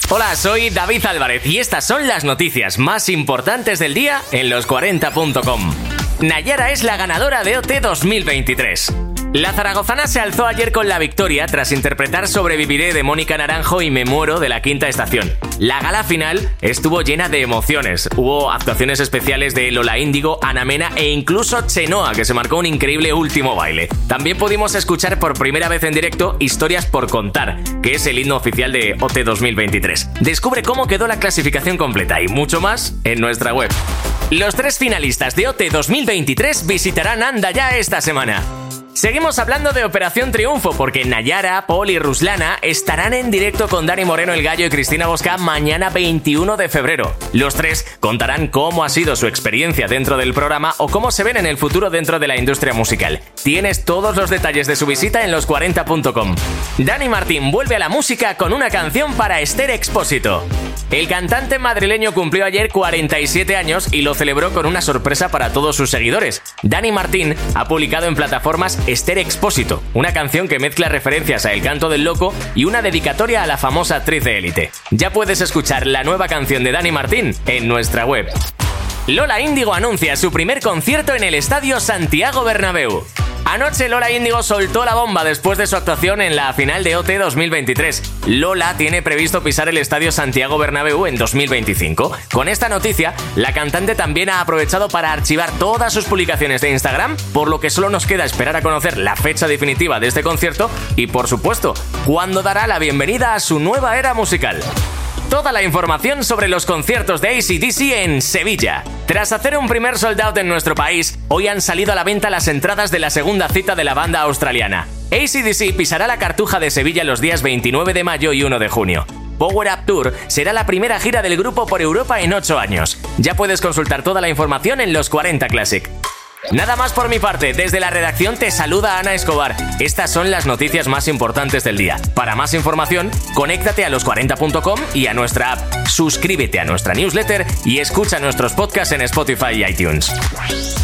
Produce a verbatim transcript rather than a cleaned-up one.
Hola, soy David Álvarez y estas son las noticias más importantes del día en los cuarenta punto com. Nayara es la ganadora de O T dos mil veintitrés. La zaragozana se alzó ayer con la victoria tras interpretar Sobreviviré de Mónica Naranjo y Me muero de La Quinta Estación. La gala final estuvo llena de emociones. Hubo actuaciones especiales de Lola Índigo, Ana Mena e incluso Chenoa, que se marcó un increíble último baile. También pudimos escuchar por primera vez en directo Historias por contar, que es el himno oficial de O T dos mil veintitrés. Descubre cómo quedó la clasificación completa y mucho más en nuestra web. Los tres finalistas de O T dos mil veintitrés visitarán Andaya esta semana. Seguimos hablando de Operación Triunfo porque Nayara, Paul y Ruslana estarán en directo con Dani Moreno el Gallo y Cristina Bosca mañana veintiuno de febrero. Los tres contarán cómo ha sido su experiencia dentro del programa o cómo se ven en el futuro dentro de la industria musical. Tienes todos los detalles de su visita en los cuarenta punto com. Dani Martín vuelve a la música con una canción para Esther Expósito. El cantante madrileño cumplió ayer cuarenta y siete años y lo celebró con una sorpresa para todos sus seguidores. Dani Martín ha publicado en plataformas Esther Expósito, una canción que mezcla referencias a El canto del loco y una dedicatoria a la famosa actriz de Élite. Ya puedes escuchar la nueva canción de Dani Martín en nuestra web. Lola Índigo anuncia su primer concierto en el Estadio Santiago Bernabéu. Anoche Lola Índigo soltó la bomba después de su actuación en la final de O T dos mil veintitrés. Lola tiene previsto pisar el Estadio Santiago Bernabéu en dos mil veinticinco. Con esta noticia, la cantante también ha aprovechado para archivar todas sus publicaciones de Instagram, por lo que solo nos queda esperar a conocer la fecha definitiva de este concierto y, por supuesto, cuándo dará la bienvenida a su nueva era musical. Toda la información sobre los conciertos de A C D C en Sevilla. Tras hacer un primer sold out en nuestro país, hoy han salido a la venta las entradas de la segunda cita de la banda australiana. A C D C pisará la Cartuja de Sevilla los días veintinueve de mayo y uno de junio. Power Up Tour será la primera gira del grupo por Europa en ocho años. Ya puedes consultar toda la información en los cuarenta Classic. Nada más por mi parte, desde la redacción te saluda Ana Escobar. Estas son las noticias más importantes del día. Para más información, conéctate a los cuarenta punto com y a nuestra app. Suscríbete a nuestra newsletter y escucha nuestros podcasts en Spotify y iTunes.